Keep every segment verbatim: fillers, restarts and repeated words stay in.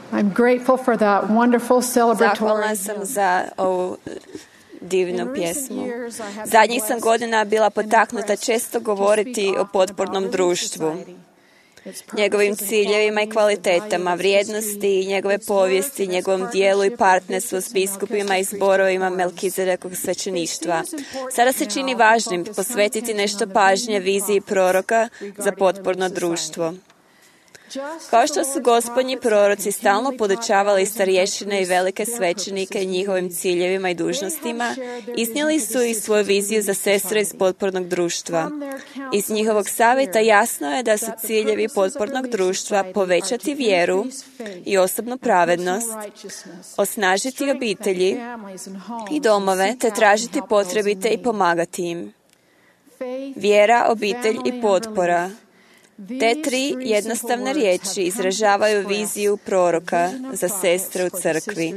I'm grateful for that wonderful celebratory Zahvalna sam za ovu divnu pjesmu. Zadnjih sam godina bila potaknuta često govoriti o potpornom društvu, njegovim ciljevima i kvalitetama, vrijednosti, njegove povijesti, njegovom dijelu i partnerstvu s biskupima i zborovima Melkizedekovog svećeništva. Sada se čini važnim posvetiti nešto pažnje viziji proroka za potporno društvo. Kao što su gospodnji proroci stalno podučavali starješine i velike svećenike njihovim ciljevima i dužnostima, iznijeli su i svoju viziju za sestre iz potpornog društva. Iz njihovog savjeta jasno je da su ciljevi potpornog društva povećati vjeru i osobnu pravednost, osnažiti obitelji i domove, te tražiti potrebite i pomagati im. Vjera, obitelj i potpora. Te tri jednostavne riječi izražavaju viziju proroka za sestre u crkvi.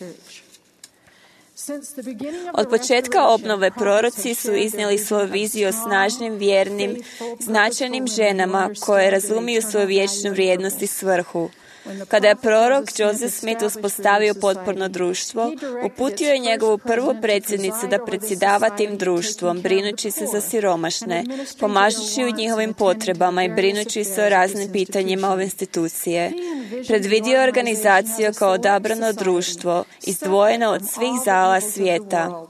Od početka obnove proroci su iznijeli svoju viziju o snažnim, vjernim, značajnim ženama koje razumiju svoju vječnu vrijednost i svrhu. Kada je prorok Joseph Smith uspostavio potporno društvo, uputio je njegovu prvu predsjednicu da predsjedava tim društvom, brinući se za siromašne, pomažući u njihovim potrebama i brinući se o raznim pitanjima ove institucije. Predvidio je organizaciju kao odabrano društvo, izdvojeno od svih zala svijeta.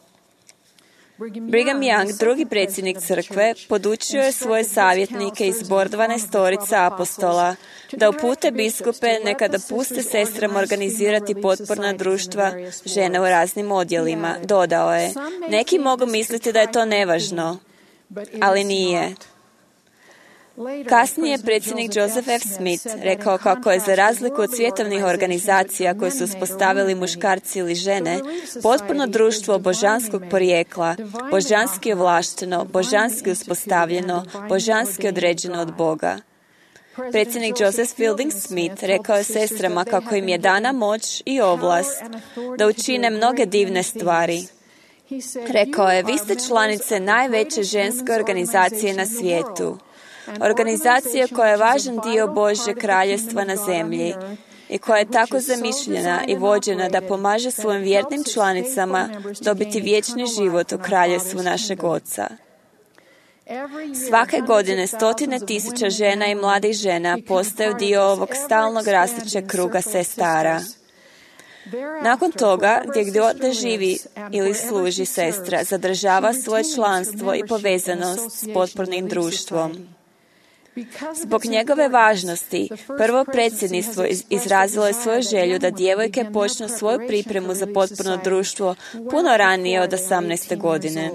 Brigham Young, drugi predsjednik crkve, podučio je svoje savjetnike iz zbor dvanaestorica apostola da upute biskupe neka dopuste sestrama organizirati potporna društva žene u raznim odjelima. Dodao je, neki mogu misliti da je to nevažno, ali nije. Kasnije je predsjednik Joseph F. Smith rekao kako je za razliku od svjetovnih organizacija koje su uspostavili muškarci ili žene, potporno društvo božanskog porijekla, božanski ovlašteno, božanski uspostavljeno, božanski određeno od Boga. Predsjednik Joseph Fielding Smith rekao je sestrama kako im je dana moć i ovlast da učine mnoge divne stvari. Rekao je, vi ste članice najveće ženske organizacije na svijetu. Organizacija koja je važan dio Božjeg kraljevstva na zemlji i koja je tako zamišljena i vođena da pomaže svojim vjernim članicama dobiti vječni život u kraljevstvu našeg Oca. Svake godine stotine tisuća žena i mladih žena postaju dio ovog stalnog rastućeg kruga sestara. Nakon toga, gdje god da živi ili služi sestra, zadržava svoje članstvo i povezanost s potpornim društvom. Zbog njegove važnosti, prvo predsjedništvo izrazilo je svoju želju da djevojke počnu svoju pripremu za potporno društvo puno ranije od osamnaeste godine.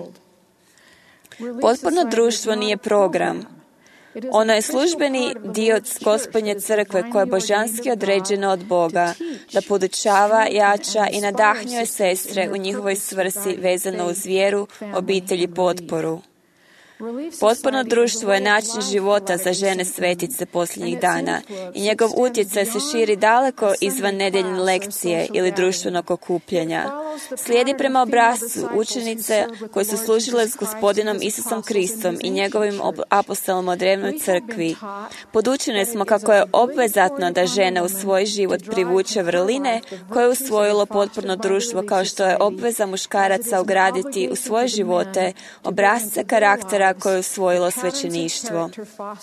Potporno društvo nije program. Ono je službeni dio Gospodnje crkve koja je božanski određena od Boga, da podučava, jača i nadahnjuje sestre u njihovoj svrsi vezano uz vjeru, obitelj i potporu. Potporno društvo je način života za žene svetice posljednjih dana i njegov utjecaj se širi daleko izvan nedeljne lekcije ili društvenog okupljanja. Slijedi prema obrascu učenice koje su služile s Gospodinom Isusom Kristom i njegovim apostolom u drevnoj crkvi. Podučene smo kako je obvezatno da žena u svoj život privuče vrline koje je usvojilo potporno društvo, kao što je obveza muškaraca ugraditi u svoje živote obrasce karaktera koje je usvojilo svećeništvo.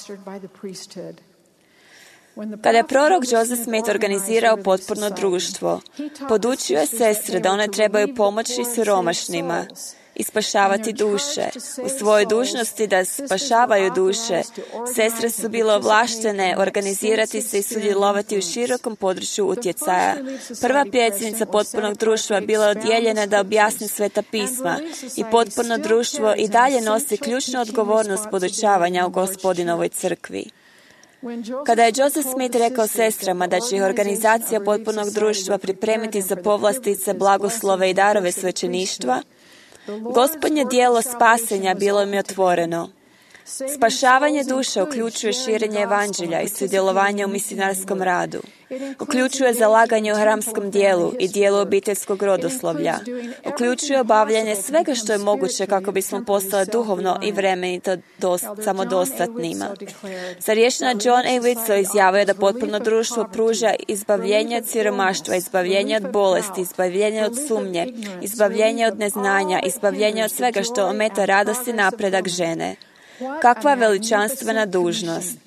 Kada je prorok Joseph Smith organizirao potporno društvo, podučio je sestre da one trebaju pomoći siromašnima i spašavati duše. U svojoj dužnosti da spašavaju duše, sestre su bile ovlaštene organizirati se i sudjelovati u širokom području utjecaja. Prva predsjednica potpornog društva bila je odjeljena da objasni Sveta pisma i potporno društvo i dalje nosi ključnu odgovornost podučavanja u Gospodinovoj crkvi. Kada je Joseph Smith rekao sestrama da će ih organizacija potpornog društva pripremiti za povlastice, blagoslove i darove svećeništva, Gospodnje dijelo spasenja bilo im je otvoreno. Spašavanje duša uključuje širenje evanđelja i sudjelovanje u misionarskom radu. Uključuje zalaganje u hramskom dijelu i dijelu obiteljskog rodoslovlja. Uključuje obavljanje svega što je moguće kako bismo postali duhovno i vremenito dost, samodostatnima. Starješina John A. Whitsoe izjavio je da potpuno društvo pruža izbavljenje od siromaštva, izbavljenje od bolesti, izbavljenje od sumnje, izbavljenje od neznanja, izbavljenje od svega što ometa radost i napredak žene. Kakva veličanstvena dužnost!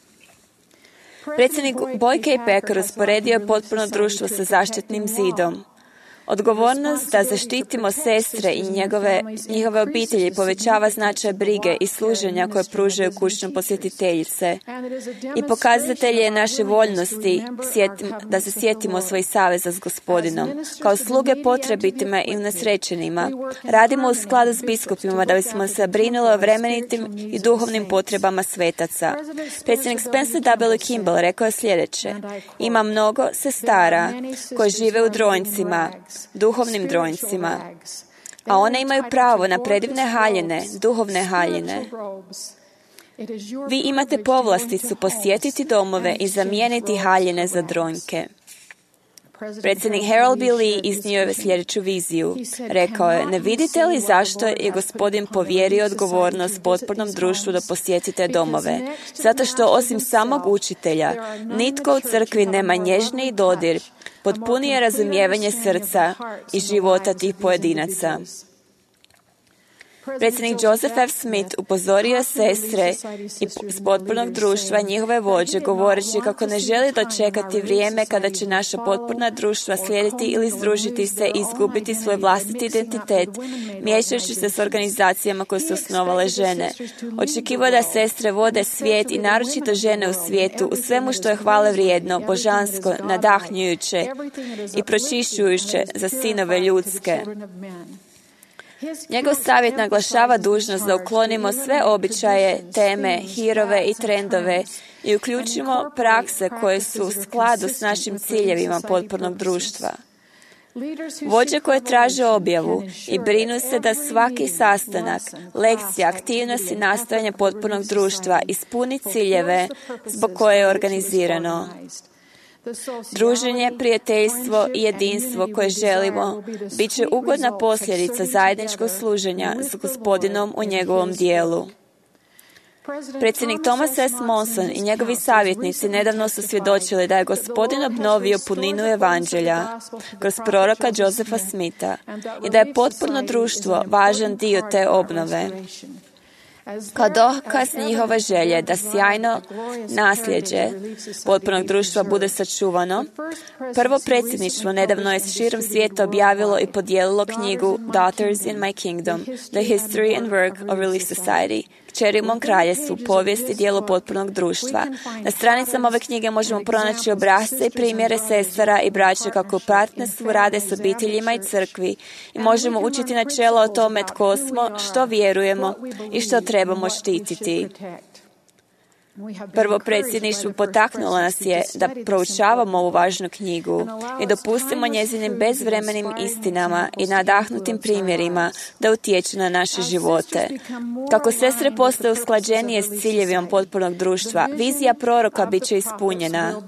Predsjednik Boy K. Packer usporedio je potpuno društvo sa zaštitnim zidom. Odgovornost da zaštitimo sestre i njegove, njihove obitelji povećava značaj brige i služenja koje pružaju kućno posjetiteljice. I pokazatelj je naše voljnosti sjetim, da se sjetimo svojih saveza s Gospodinom. Kao sluge potrebitima i unesrećenima, radimo u skladu s biskupima da bismo se brinuli o vremenitim i duhovnim potrebama svetaca. Predsjednik Spencer W. Kimball rekao je sljedeće: ima mnogo sestara koje žive u dronjcima, duhovnim dronjcima, a one imaju pravo na predivne haljine, duhovne haljine. Vi imate povlasticu posjetiti domove i zamijeniti haljine za dronjke. Predsjednik Harold B. Lee iznio je sljedeću viziju. Rekao je: ne vidite li zašto je Gospodin povjerio odgovornost potpornom društvu da posjetite domove? Zato što osim samog učitelja, nitko u crkvi nema nježniji dodir, potpunije razumijevanje srca i života tih pojedinaca. Predsjednik Joseph F. Smith upozorio sestre iz potpornog društva i njihove vođe, govoreći kako ne želi dočekati vrijeme kada će naša potporna društva slijediti ili združiti se i izgubiti svoj vlastiti identitet, miješajući se s organizacijama koje su osnovale žene. Očekivao da sestre vode svijet i naročito žene u svijetu u svemu što je hvale vrijedno, božansko, nadahnjujuće i pročišćujuće za sinove ljudske. Njegov savjet naglašava dužnost da uklonimo sve običaje, teme, hirove i trendove i uključimo prakse koje su u skladu s našim ciljevima potpornog društva. Vođe koje traže objavu i brinu se da svaki sastanak, lekcija, aktivnost i nastojanje potpornog društva ispuni ciljeve zbog koje je organizirano. Druženje, prijateljstvo i jedinstvo koje želimo bit će ugodna posljedica zajedničkog služenja s Gospodinom u njegovom dijelu. Predsjednik Thomas S. Monson i njegovi savjetnici nedavno su svjedočili da je Gospodin obnovio puninu evanđelja kroz proroka Josepha Smitha i da je potporno društvo važan dio te obnove. Kao dokaz njihove želje da sjajno nasljeđe potpornog društva bude sačuvano, prvo predsjedništvo nedavno je širom svijeta objavilo i podijelilo knjigu Daughters in My Kingdom, The History and Work of Relief Society, Kćeri u mom kraljestvu, povijest i djelo potpornog društva. Na stranicama ove knjige možemo pronaći obrasce i primjere sestara i braće kako u partnerstvu rade s obiteljima i crkvi i možemo učiti načela o tome tko smo, što vjerujemo i što trebamo štititi. Prvo predsjedništvo potaknulo nas je da proučavamo ovu važnu knjigu i dopustimo njezinim bezvremenim istinama i nadahnutim primjerima da utječu na naše živote. Kako sestre postaju usklađenije s ciljevima potpornog društva, vizija proroka bit će ispunjena.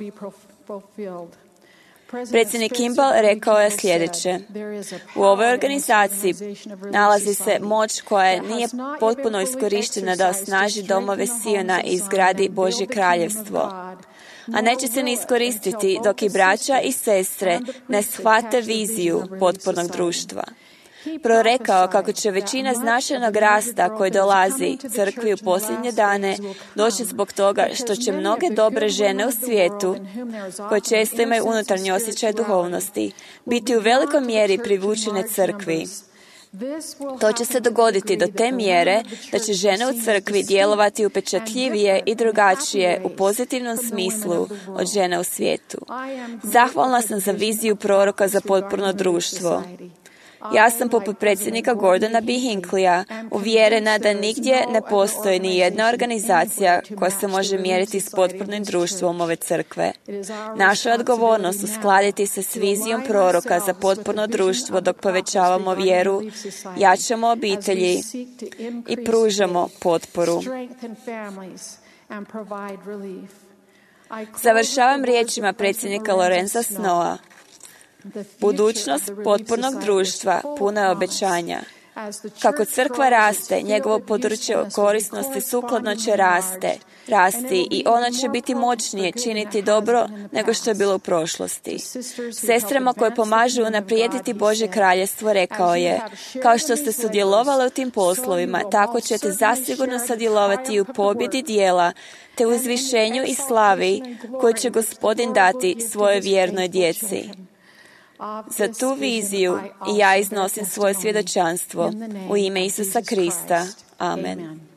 Predsjednik Kimball rekao je sljedeće: u ovoj organizaciji nalazi se moć koja nije potpuno iskorištena da osnaži domove Siona i izgradi Božje kraljevstvo, a neće se ni iskoristiti dok i braća i sestre ne shvate viziju potpornog društva. Prorekao kako će većina značajnog rasta koji dolazi crkvi u posljednje dane doći zbog toga što će mnoge dobre žene u svijetu, koje često imaju unutarnji osjećaj duhovnosti, biti u velikoj mjeri privučene crkvi. To će se dogoditi do te mjere da će žene u crkvi djelovati upečatljivije i drugačije u pozitivnom smislu od žene u svijetu. Zahvalna sam za viziju proroka za potporno društvo. Ja sam poput predsjednika Gordona B. Hinckleyja uvjerena da nigdje ne postoji ni jedna organizacija koja se može mjeriti s potpornim društvom ove crkve. Naša je odgovornost uskladiti se s vizijom proroka za potporno društvo dok povećavamo vjeru, jačamo obitelji i pružamo potporu. Završavam riječima predsjednika Lorenza Snowa. Budućnost potpornog društva puna je obećanja. Kako crkva raste, njegovo područje korisnosti sukladno će raste, rasti i ono će biti moćnije činiti dobro nego što je bilo u prošlosti. Sestrama koje pomažu unaprijediti Božje kraljestvo rekao je, kao što ste sudjelovali u tim poslovima, tako ćete zasigurno sudjelovati u pobjedi dijela, te u izvišenju i slavi koju će Gospodin dati svojoj vjernoj djeci. Za tu viziju i ja iznosim svoje svjedočanstvo u ime Isusa Krista. Amen.